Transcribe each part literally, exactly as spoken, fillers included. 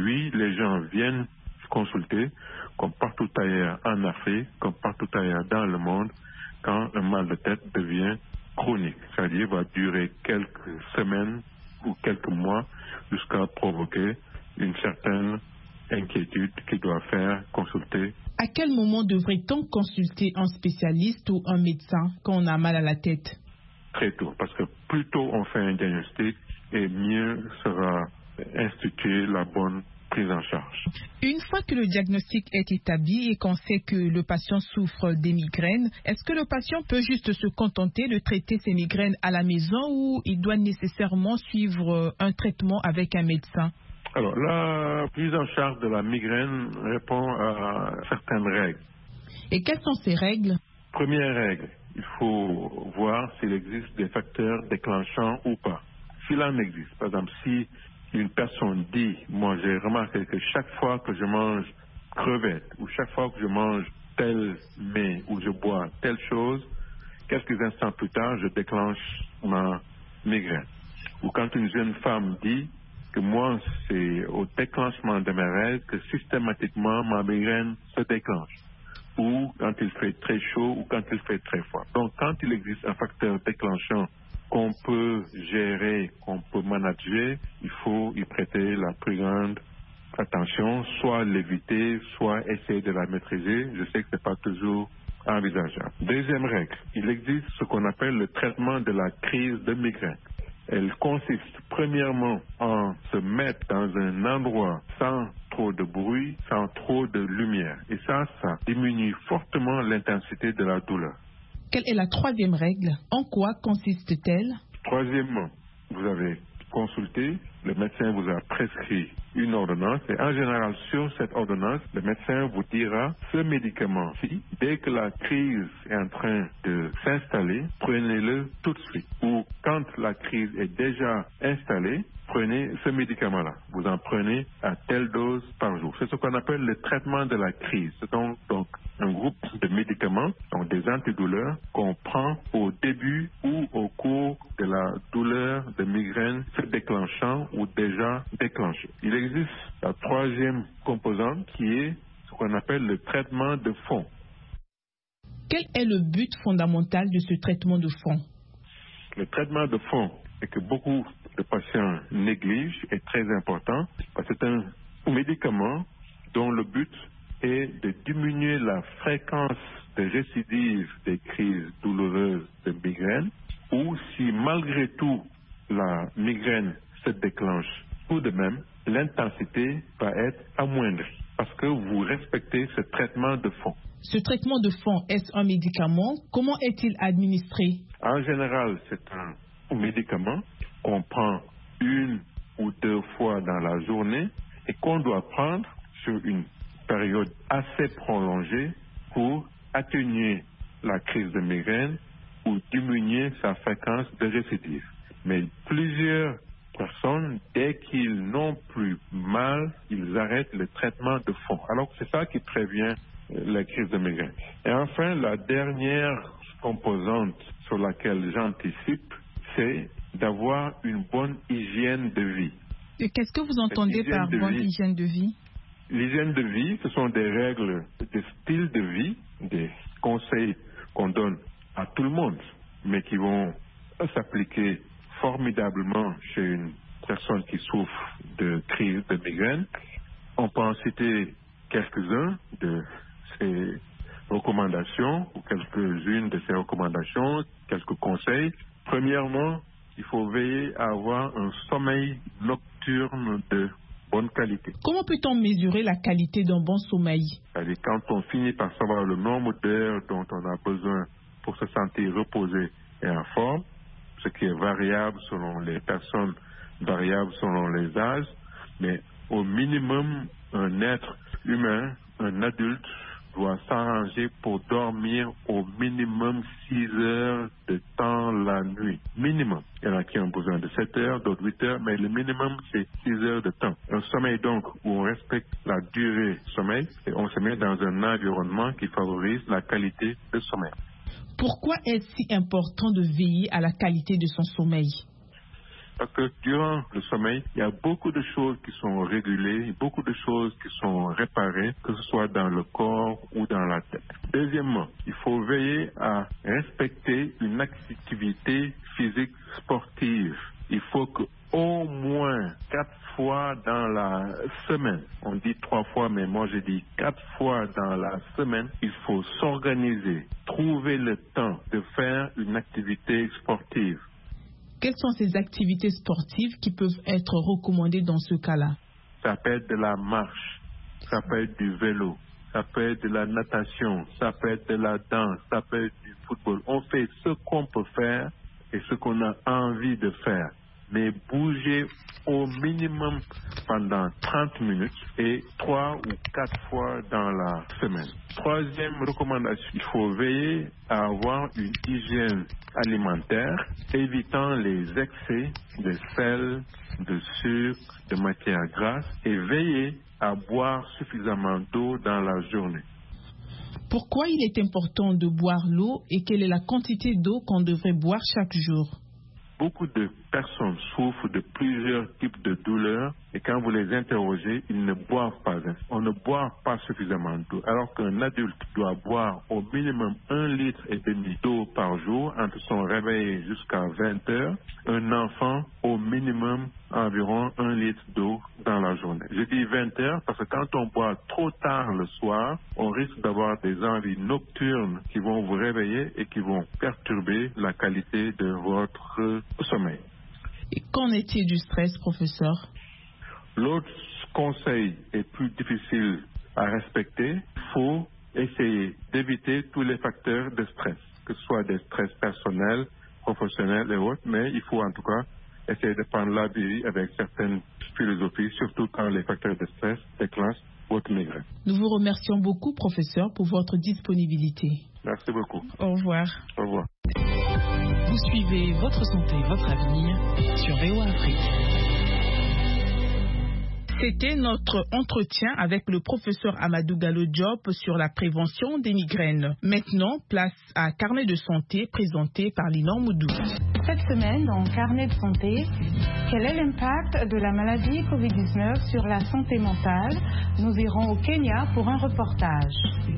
oui, les gens viennent consulter, comme partout ailleurs en Afrique, comme partout ailleurs dans le monde, quand un mal de tête devient chronique, c'est-à-dire va durer quelques semaines ou quelques mois jusqu'à provoquer une certaine inquiétude qui doit faire consulter. À quel moment devrait-on consulter un spécialiste ou un médecin quand on a mal à la tête? Très tôt, parce que plus tôt on fait un diagnostic, et mieux sera instituer la bonne prise en charge. Une fois que le diagnostic est établi et qu'on sait que le patient souffre des migraines, est-ce que le patient peut juste se contenter de traiter ses migraines à la maison ou il doit nécessairement suivre un traitement avec un médecin? Alors, la prise en charge de la migraine répond à certaines règles. Et quelles sont ces règles? Première règle, il faut voir s'il existe des facteurs déclenchants ou pas. S'il en existe, par exemple, si une personne dit, moi j'ai remarqué que chaque fois que je mange crevettes ou chaque fois que je mange tel mets ou je bois telle chose, quelques instants plus tard, je déclenche ma migraine. Ou quand une jeune femme dit que moi, c'est au déclenchement de mes règles que systématiquement ma migraine se déclenche. Ou quand il fait très chaud ou quand il fait très froid. Donc, quand il existe un facteur déclenchant qu'on peut gérer, qu'on peut manager, il faut y prêter la plus grande attention, soit l'éviter, soit essayer de la maîtriser. Je sais que ce n'est pas toujours envisageable. Deuxième règle, il existe ce qu'on appelle le traitement de la crise de migraine. Elle consiste premièrement en se mettre dans un endroit sans trop de bruit, sans trop de lumière. Et ça, ça diminue fortement l'intensité de la douleur. Quelle est la troisième règle? En quoi consiste-t-elle? Troisièmement, vous avez consulté, le médecin vous a prescrit une ordonnance et en général sur cette ordonnance, le médecin vous dira ce médicament-ci, dès que la crise est en train de s'installer, prenez-le tout de suite. Ou quand la crise est déjà installée, prenez ce médicament-là. Vous en prenez à telle dose par jour. C'est ce qu'on appelle le traitement de la crise. C'est donc, donc un groupe de médicaments, donc des antidouleurs, qu'on prend au début ou au cours de la douleur de migraine se déclenchant ou déjà déclenchée. Il existe la troisième composante qui est ce qu'on appelle le traitement de fond. Quel est le but fondamental de ce traitement de fond? Le traitement de fond est que beaucoup de patients négligent est très important parce que c'est un médicament dont le but est de diminuer la fréquence de récidive des crises douloureuses de migraine ou si malgré tout la migraine se déclenche tout de même, l'intensité va être amoindrie parce que vous respectez ce traitement de fond. Ce traitement de fond, est-ce un médicament? Comment est-il administré? En général, c'est un médicament qu'on prend une ou deux fois dans la journée et qu'on doit prendre sur une période assez prolongée pour atténuer la crise de migraine ou diminuer sa fréquence de récidive. Mais plusieurs personnes, dès qu'ils n'ont plus mal, ils arrêtent le traitement de fond. Alors c'est ça qui prévient la crise de migraine. Et enfin, la dernière composante sur laquelle j'anticipe, c'est d'avoir une bonne hygiène de vie. Et qu'est-ce que vous entendez par bonne vie, hygiène de vie? L'hygiène de vie, ce sont des règles de style de vie, des conseils qu'on donne à tout le monde, mais qui vont s'appliquer formidablement chez une personne qui souffre de crise de migraine. On peut en citer quelques-uns de ces recommandations ou quelques-unes de ces recommandations, quelques conseils. Premièrement, il faut veiller à avoir un sommeil nocturne de bonne qualité. Comment peut-on mesurer la qualité d'un bon sommeil? C'est-à-dire quand on finit par savoir le nombre d'heures dont on a besoin pour se sentir reposé et en forme, ce qui est variable selon les personnes, variable selon les âges, mais au minimum, un être humain, un adulte, doit s'arranger pour dormir au minimum six heures de temps la nuit. Minimum. Il y en a qui ont besoin de sept heures, d'autres huit heures, mais le minimum, c'est six heures de temps. Un sommeil, donc, où on respecte la durée du sommeil et on se met dans un environnement qui favorise la qualité de sommeil. Pourquoi est-ce si important de veiller à la qualité de son sommeil? Parce que durant le sommeil, il y a beaucoup de choses qui sont régulées, beaucoup de choses qui sont réparées, que ce soit dans le corps ou dans la tête. Deuxièmement, il faut veiller à respecter une activité physique sportive. Il faut que au moins quatre fois dans la semaine, on dit trois fois, mais moi je dis quatre fois dans la semaine, il faut s'organiser, trouver le temps de faire une activité sportive. Quelles sont ces activités sportives qui peuvent être recommandées dans ce cas-là? Ça peut être de la marche, ça peut être du vélo, ça peut être de la natation, ça peut être de la danse, ça peut être du football. On fait ce qu'on peut faire et ce qu'on a envie de faire. Mais bouger au minimum pendant trente minutes et trois ou quatre fois dans la semaine. Troisième recommandation, il faut veiller à avoir une hygiène alimentaire, évitant les excès de sel, de sucre, de matières grasses et veiller à boire suffisamment d'eau dans la journée. Pourquoi il est important de boire l'eau et quelle est la quantité d'eau qu'on devrait boire chaque jour? Beaucoup de personnes souffrent de plusieurs types de douleurs et quand vous les interrogez, ils ne boivent pas. On ne boit pas suffisamment d'eau. Alors qu'un adulte doit boire au minimum un litre et demi d'eau par jour entre son réveil jusqu'à vingt heures. Un enfant au minimum environ un litre d'eau dans la journée. Je dis vingt heures parce que quand on boit trop tard le soir, on risque d'avoir des envies nocturnes qui vont vous réveiller et qui vont perturber la qualité de votre sommeil. Et qu'en est-il du stress, professeur? L'autre conseil est plus difficile à respecter. Il faut essayer d'éviter tous les facteurs de stress, que ce soit des stress personnels, professionnels et autres, mais il faut en tout cas essayer de prendre la vie avec certaines philosophies, surtout quand les facteurs de stress déclenchent votre migraine. Nous vous remercions beaucoup, professeur, pour votre disponibilité. Merci beaucoup. Au revoir. Au revoir. Vous suivez Votre Santé, Votre Avenir sur V O A Afrique. C'était notre entretien avec le professeur Amadou Gallo Diop sur la prévention des migraines. Maintenant, place à Carnet de santé présenté par Linor Moudou. Cette semaine, dans Carnet de santé, quel est l'impact de la maladie covid dix-neuf sur la santé mentale? Nous irons au Kenya pour un reportage.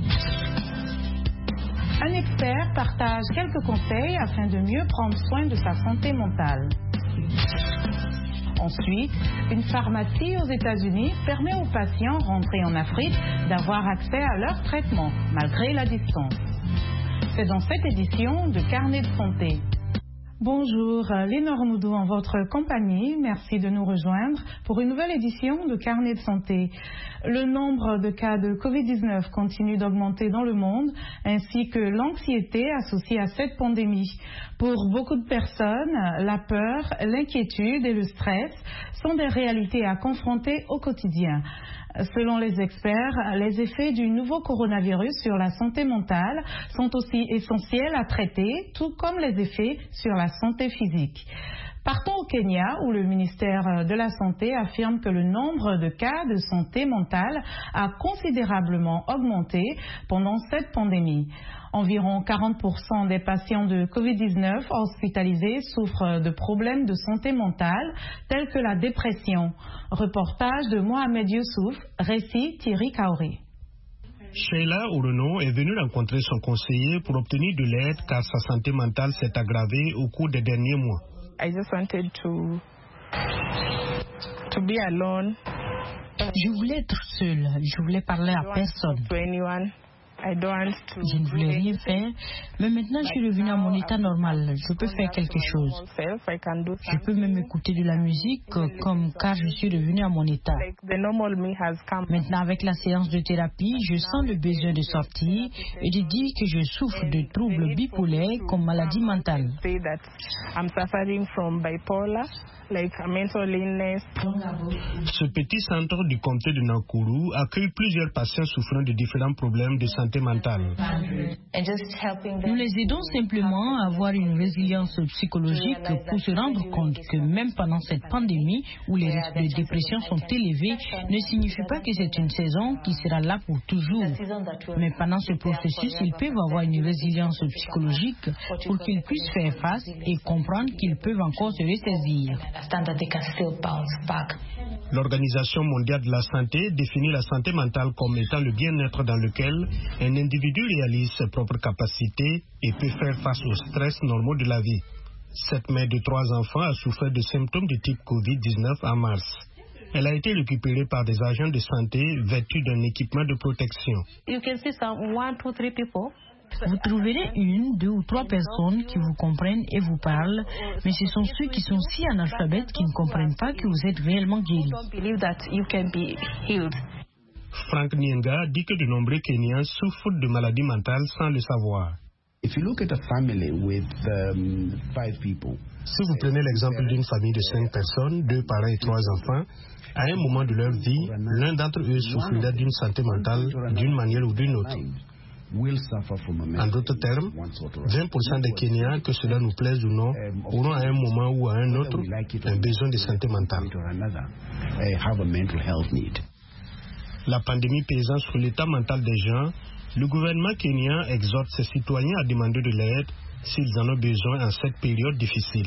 Un expert partage quelques conseils afin de mieux prendre soin de sa santé mentale. Ensuite, une pharmacie aux États-Unis permet aux patients rentrés en Afrique d'avoir accès à leur traitement, malgré la distance. C'est dans cette édition de Carnet de santé. Bonjour, Linor Moudou en votre compagnie. Merci de nous rejoindre pour une nouvelle édition de Carnet de santé. Le nombre de cas de covid dix-neuf continue d'augmenter dans le monde, ainsi que l'anxiété associée à cette pandémie. Pour beaucoup de personnes, la peur, l'inquiétude et le stress sont des réalités à confronter au quotidien. Selon les experts, les effets du nouveau coronavirus sur la santé mentale sont aussi essentiels à traiter, tout comme les effets sur la santé physique. Partons au Kenya, où le ministère de la Santé affirme que le nombre de cas de santé mentale a considérablement augmenté pendant cette pandémie. Environ quarante pour cent des patients de covid dix-neuf hospitalisés souffrent de problèmes de santé mentale, tels que la dépression. Reportage de Mohamed Youssouf, récit Thierry Kaoré. Sheila Ourenaud est venue rencontrer son conseiller pour obtenir de l'aide car sa santé mentale s'est aggravée au cours des derniers mois. I just wanted to to be alone. Je voulais être seule, je voulais parler à personne. To anyone. I don't want to Je ne voulais rien faire, mais maintenant je suis revenue à mon état normal. Je peux faire quelque chose. Je peux même écouter de la musique comme car je suis revenue à mon état. Maintenant avec la séance de thérapie, je sens le besoin de sortir et de dire que je souffre de troubles bipolaires comme maladie mentale. Ce petit centre du comté de Nakuru accueille plusieurs patients souffrant de différents problèmes de santé santé mentale. Nous les aidons simplement à avoir une résilience psychologique pour se rendre compte que même pendant cette pandémie où les risques de dépression sont élevés, ne signifie pas que c'est une saison qui sera là pour toujours. Mais pendant ce processus, ils peuvent avoir une résilience psychologique pour qu'ils puissent faire face et comprendre qu'ils peuvent encore se ressaisir. L'Organisation mondiale de la santé définit la santé mentale comme étant le bien-être dans lequel un individu réalise ses propres capacités et peut faire face aux stress normaux de la vie. Cette mère de trois enfants a souffert de symptômes de type covid dix-neuf en mars. Elle a été récupérée par des agents de santé vêtus d'un équipement de protection. Vous trouverez une, deux ou trois personnes qui vous comprennent et vous parlent, mais ce sont ceux qui sont si analphabètes qui ne comprennent pas que vous êtes réellement guéri. Frank Nyenga dit que de nombreux Kenyans souffrent de maladies mentales sans le savoir. If you look at a family with um, five people, si vous prenez l'exemple d'une famille de cinq personnes, deux parents et trois enfants, à un moment de leur vie, l'un d'entre eux souffrira d'une santé mentale d'une manière ou d'une autre. En d'autres termes, vingt pour cent des Kenyans, que cela nous plaise ou non, auront à un moment ou à un autre un besoin de santé mentale. La pandémie pesant sur l'état mental des gens, le gouvernement kenyan exhorte ses citoyens à demander de l'aide s'ils en ont besoin en cette période difficile.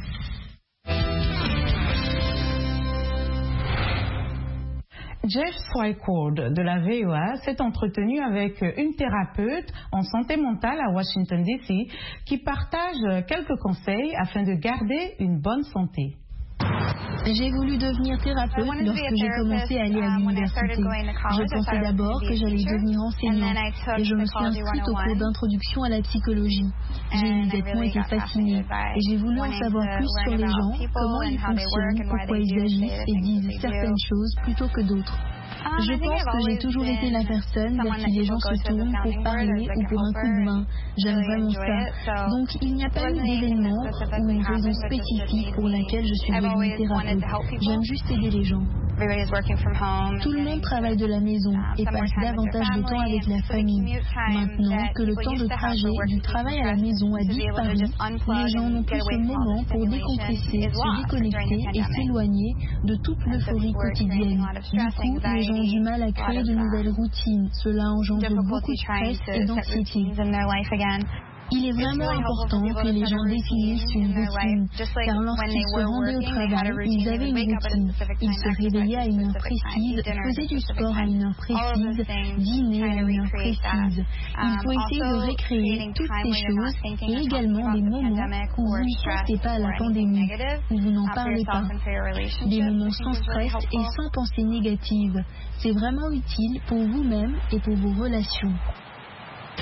Jeff Swycord de la V E A s'est entretenu avec une thérapeute en santé mentale à Washington D C qui partage quelques conseils afin de garder une bonne santé. J'ai voulu devenir thérapeute lorsque j'ai commencé à aller à l'université. Je pensais d'abord que j'allais devenir enseignante et je me suis inscrite au cours d'introduction à la psychologie. J'ai immédiatement été fascinée et j'ai voulu en savoir plus sur les gens, comment ils fonctionnent, pourquoi ils agissent et disent certaines choses plutôt que d'autres. Je pense que j'ai toujours été la personne vers qui les gens se tournent pour parler ou pour un coup de main. J'aime vraiment ça. Donc il n'y a pas eu d'événement ou une raison spécifique pour laquelle je suis devenue thérapeute. J'aime juste aider les gens. Tout le monde travaille de la maison et passe davantage de temps avec la famille. Maintenant que le temps de trajet du travail à la maison a disparu, les gens n'ont plus ce moment pour décompresser, se déconnecter et s'éloigner de toute l'euphorie quotidienne. Du coup, les gens ont du mal à créer de nouvelles routines. Cela engendre beaucoup de stress et d'anxiété. Il est vraiment important que les gens définissent une routine, car lorsqu'ils se rendaient au travail, ils avaient une routine. Ils se réveillaient à une heure précise, faisaient du sport à une heure précise, dînaient à une heure précise. Il faut essayer de récréer toutes ces choses et également des moments où vous ne pensez pas à la pandémie, où vous n'en parlez pas. Des moments sans stress et sans pensée négative. C'est vraiment utile pour vous-même et pour vos relations. En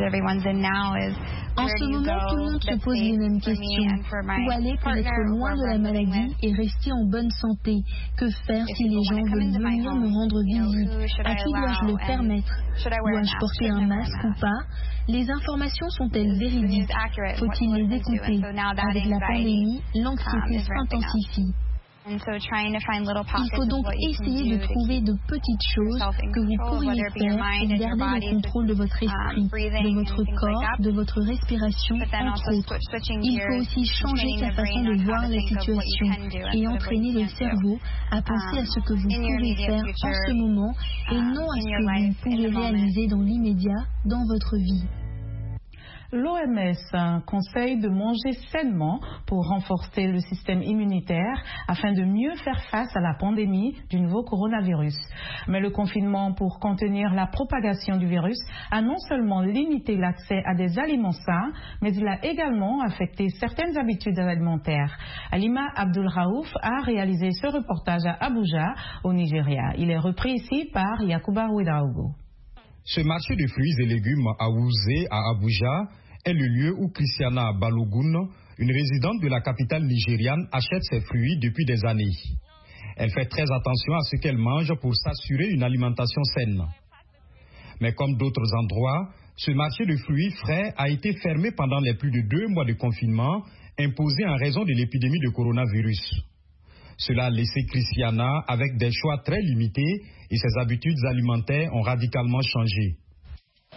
ce moment, tout le monde se pose les mêmes questions. Où aller pour être loin de la maladie et rester en bonne santé? Que faire si les gens veulent venir me rendre visite? À qui dois-je le permettre? Dois-je porter un masque ou pas? Les informations sont-elles véridiques? Faut-il les écouter? Avec la pandémie, l'anxiété s'intensifie. Il faut donc essayer de trouver de petites choses que vous pourriez faire pour garder le contrôle de votre esprit, de votre corps, de votre respiration, entre autres. Il faut aussi changer sa façon de voir la situation et entraîner le cerveau à penser à ce que vous pouvez faire en ce moment et non à ce que vous pouvez réaliser dans l'immédiat dans votre vie. L'O M S conseille de manger sainement pour renforcer le système immunitaire afin de mieux faire face à la pandémie du nouveau coronavirus. Mais le confinement pour contenir la propagation du virus a non seulement limité l'accès à des aliments sains, mais il a également affecté certaines habitudes alimentaires. Halima Abdul-Raouf a réalisé ce reportage à Abuja, au Nigeria. Il est repris ici par Yakuba Ouedraogo. Ce marché de fruits et légumes à Wuzé, à Abuja, est le lieu où Christiana Balogun, une résidente de la capitale nigériane, achète ses fruits depuis des années. Elle fait très attention à ce qu'elle mange pour s'assurer une alimentation saine. Mais comme d'autres endroits, ce marché de fruits frais a été fermé pendant les plus de deux mois de confinement imposé en raison de l'épidémie de coronavirus. Cela a laissé Christiana avec des choix très limités et ses habitudes alimentaires ont radicalement changé.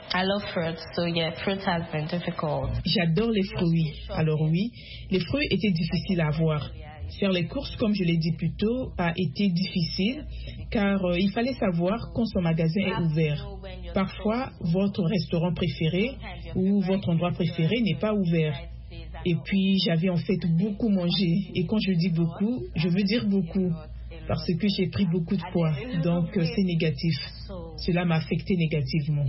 J'adore les fruits. Alors oui, les fruits étaient difficiles à avoir. Faire les courses, comme je l'ai dit plus tôt, a été difficile car euh, il fallait savoir quand son magasin est ouvert. Parfois, votre restaurant préféré ou votre endroit préféré n'est pas ouvert. Et puis, j'avais en fait beaucoup mangé. Et quand je dis beaucoup, je veux dire beaucoup. Parce que j'ai pris beaucoup de poids. Donc, euh, c'est négatif. Cela m'a affecté négativement.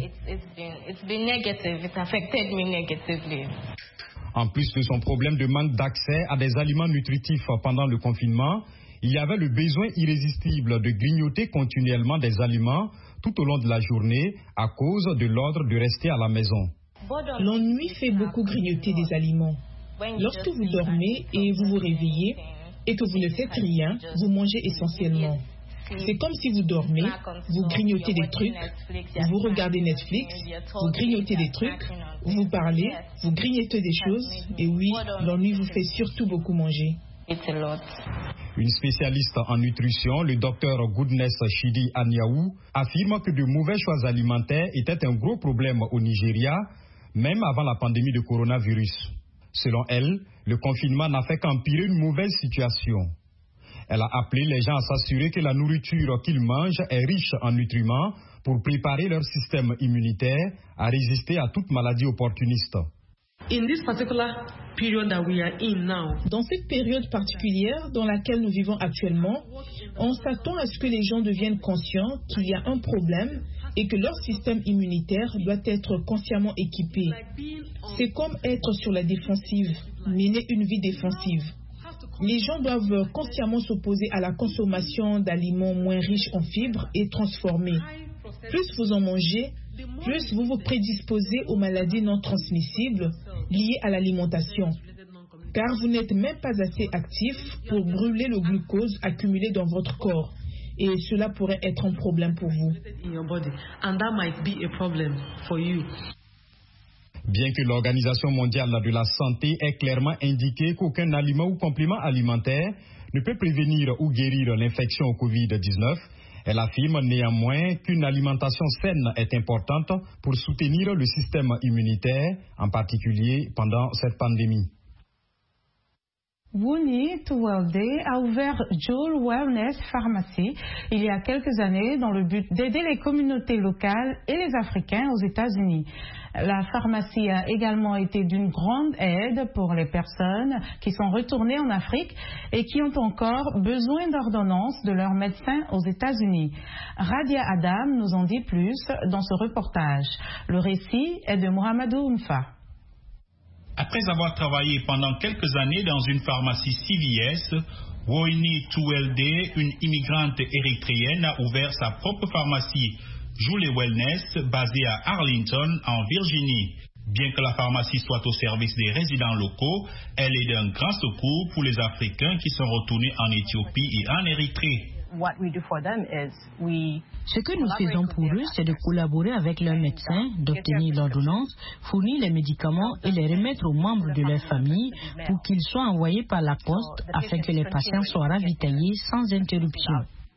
En plus de son problème de manque d'accès à des aliments nutritifs pendant le confinement, il y avait le besoin irrésistible de grignoter continuellement des aliments tout au long de la journée à cause de l'ordre de rester à la maison. L'ennui fait beaucoup grignoter des aliments. Lorsque vous dormez et vous vous réveillez et que vous ne faites rien, vous mangez essentiellement. C'est comme si vous dormez, vous grignotez des trucs, vous regardez Netflix, vous grignotez des trucs, vous parlez, vous grignotez des choses, et oui, l'ennui vous fait surtout beaucoup manger. Une spécialiste en nutrition, le docteur Goodness Chidi Aniaou, affirme que de mauvais choix alimentaires étaient un gros problème au Nigeria, même avant la pandémie de coronavirus. Selon elle, le confinement n'a fait qu'empirer une mauvaise situation. Elle a appelé les gens à s'assurer que la nourriture qu'ils mangent est riche en nutriments pour préparer leur système immunitaire à résister à toute maladie opportuniste. In this particular period that we are in now, dans cette période particulière dans laquelle nous vivons actuellement, on s'attend à ce que les gens deviennent conscients qu'il y a un problème et que leur système immunitaire doit être consciemment équipé. C'est comme être sur la défensive, mener une vie défensive. Les gens doivent consciemment s'opposer à la consommation d'aliments moins riches en fibres et transformés. Plus vous en mangez, plus vous vous prédisposez aux maladies non transmissibles liées à l'alimentation. Car vous n'êtes même pas assez actif pour brûler le glucose accumulé dans votre corps. Et cela pourrait être un problème pour vous. Bien que l'Organisation mondiale de la santé ait clairement indiqué qu'aucun aliment ou complément alimentaire ne peut prévenir ou guérir l'infection au covid dix-neuf, elle affirme néanmoins qu'une alimentation saine est importante pour soutenir le système immunitaire, en particulier pendant cette pandémie. Wuni Tuwelde a ouvert Joel Wellness Pharmacy il y a quelques années dans le but d'aider les communautés locales et les Africains aux États-Unis. La pharmacie a également été d'une grande aide pour les personnes qui sont retournées en Afrique et qui ont encore besoin d'ordonnances de leur médecin aux États-Unis. Radia Adam nous en dit plus dans ce reportage. Le récit est de Mohamedou Mfa. Après avoir travaillé pendant quelques années dans une pharmacie C V S, Woini Tuwelde, une immigrante érythréenne, a ouvert sa propre pharmacie, Joule Wellness, basée à Arlington, en Virginie. Bien que la pharmacie soit au service des résidents locaux, elle est d'un grand secours pour les Africains qui sont retournés en Éthiopie et en Érythrée. Ce que nous faisons pour eux, c'est de collaborer avec leurs médecins, d'obtenir l'ordonnance, fournir les médicaments et les remettre aux membres de leur famille pour qu'ils soient envoyés par la poste afin que les patients soient ravitaillés sans interruption.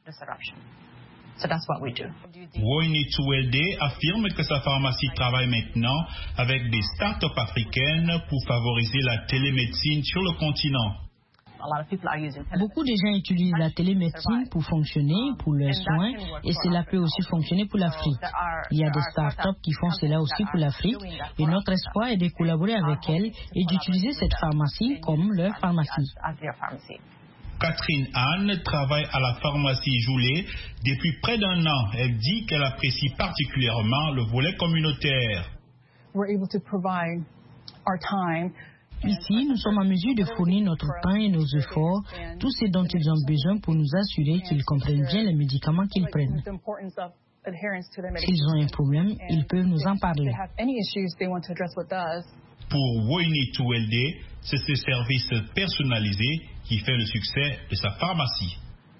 Woini Tuwelde affirme que sa pharmacie travaille maintenant avec des start-up africaines pour favoriser la télémédecine sur le continent. Beaucoup de gens utilisent la télémédecine pour fonctionner, pour leurs soins, et cela peut aussi fonctionner pour l'Afrique. Il y a des start-up qui font cela aussi pour l'Afrique, et notre espoir est de collaborer avec elles et d'utiliser cette pharmacie comme leur pharmacie. Catherine Anne travaille à la pharmacie Joulé depuis près d'un an. Elle dit qu'elle apprécie particulièrement le volet communautaire. Ici, nous sommes en mesure de fournir notre temps et nos efforts, tout ce dont ils ont besoin pour nous assurer qu'ils comprennent bien les médicaments qu'ils prennent. S'ils ont un problème, ils peuvent nous en parler. Pour Woini Tuwelde, c'est ce service personnalisé qui fait le succès de sa pharmacie.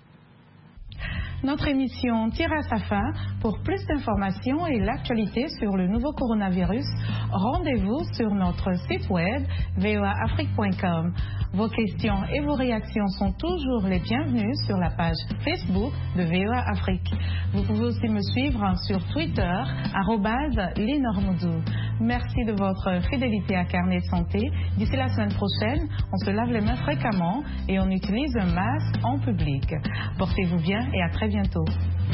Notre émission tire à sa fin. Pour plus d'informations et l'actualité sur le nouveau coronavirus, rendez-vous sur notre site web v o a afrique point com. Vos questions et vos réactions sont toujours les bienvenues sur la page Facebook de V O A Afrique. Vous pouvez aussi me suivre sur Twitter, arobase Linormoudou. Merci de votre fidélité à Carnet de Santé. D'ici la semaine prochaine, on se lave les mains fréquemment et on utilise un masque en public. Portez-vous bien et à très bientôt.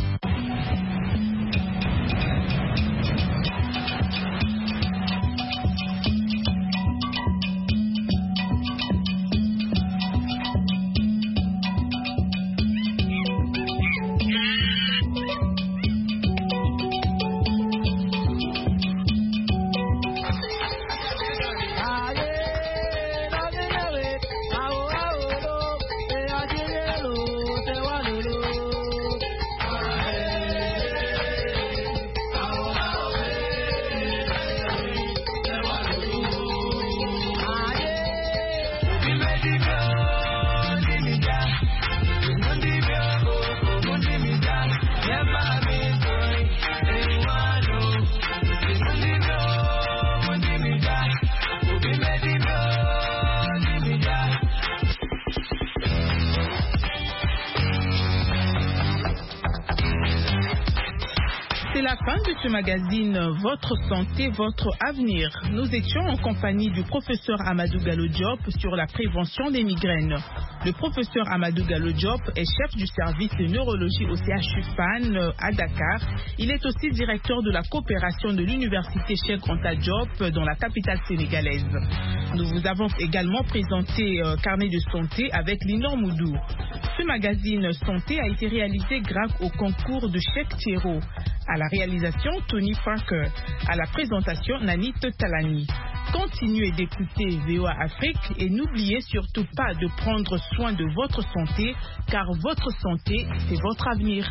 C'est la fin de ce magazine Votre santé, votre avenir. Nous étions en compagnie du professeur Amadou Gallo Diop sur la prévention des migraines. Le professeur Amadou Gallo Diop est chef du service de neurologie au C H U F A N à Dakar. Il est aussi directeur de la coopération de l'université Cheikh Anta Diop dans la capitale sénégalaise. Nous vous avons également présenté euh, Carnet de santé avec Linormoudou. Ce magazine santé a été réalisé grâce au concours de Cheikh Thiero. À la réalisation, Tony Parker. À la présentation, Nanit Talani. Continuez d'écouter V O A Afrique et n'oubliez surtout pas de prendre soin de votre santé, car votre santé, c'est votre avenir.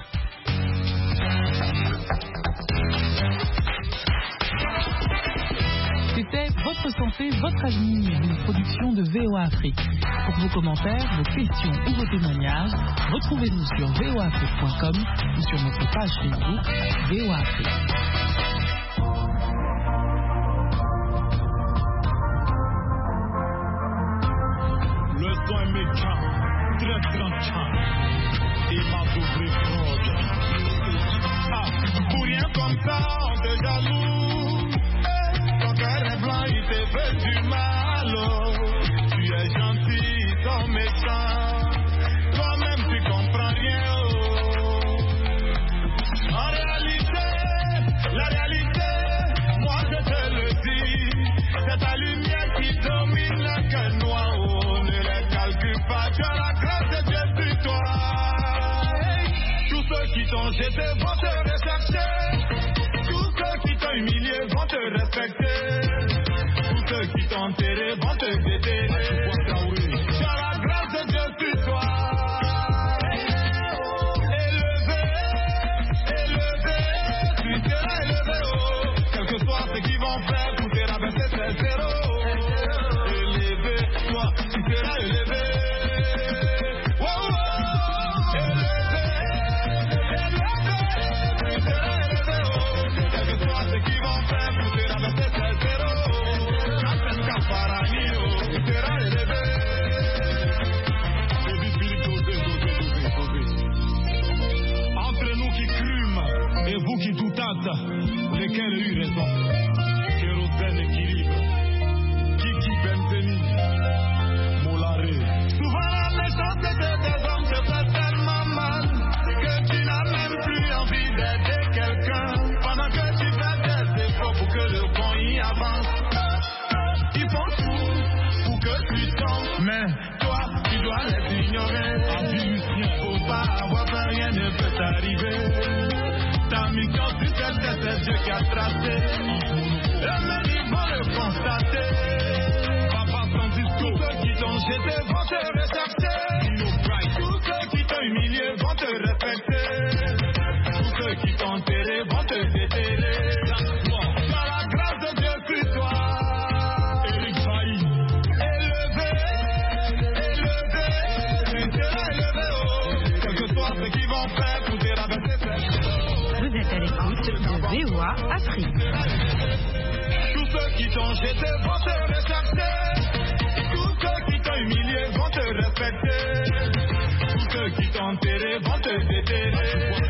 C'était Votre santé, votre avenir, une production de V O A Afrique. Pour vos commentaires, vos questions ou vos témoignages, retrouvez-nous sur v o a afrique point com ou sur notre page Facebook V O A Afrique. Le son est méchant, très tranchant, il m'a trouvé fraude. Ah, pour rien comme ça, on te jaloux. Ton cœur est blanc, il te fait du mal. Oh. Tu es gentil, ils sont méchants. Toi-même, tu comprends rien. Oh. En réalité, la réalité, moi je te le dis, c'est ta lumière qui domine le cœur noir. Oh. Ne les calcule pas, tu as la grâce de Dieu sur toi. Hey. Tous ceux qui t'ont jeté vont te rechercher. Tous ceux qui t'ont humilié vont te respecter. Tous ceux qui t'ont enterré vont te déterrer. Tu as la grâce de Dieu sur toi. Élevé, élevé, tu seras élevé. Oh. Quel que soit ce qu'ils vont faire pour te rabaisser, c'est zéro. Élevé, toi, tu seras élevé. Oh, oh. Élevé, élevé, tu seras élevé. Oh. Quel que soit ce qu'ils vont faire pour te rabaisser, c'est zéro. Tu seras élevé. Entre nous qui crûmes et vous qui doutâtes, lesquels eut raison? Kérosène équilibre, Kiki Benzeni, Molaré. Souvent la méchanceté des hommes te fait tellement mal que tu n'as même plus envie d'aider quelqu'un. Pendant que tu fais des efforts pour que le bon y avance, ils font tout pour que tu tombes. Mais toi, tu dois les ignorer. Faut pas avoir peur, rien ne peut t'arriver. Ta mission sur cette tête, c'est Dieu qui a tracé. Et même ils vont le constater. Papa, son discours, ceux qui t'ont jeté vont te rechercher. Tous ceux qui t'ont humilié vont te respecter. Tous ceux qui t'ont enterré vont te déterrer. Tu as la grâce de Dieu sur toi. Vous êtes à l'écoute de V O A Afrique. Tous ceux qui t'ont jeté vont te rechercher. Tous ceux qui t'ont humilié Ceux qui t'ont enterré vont te déterrer.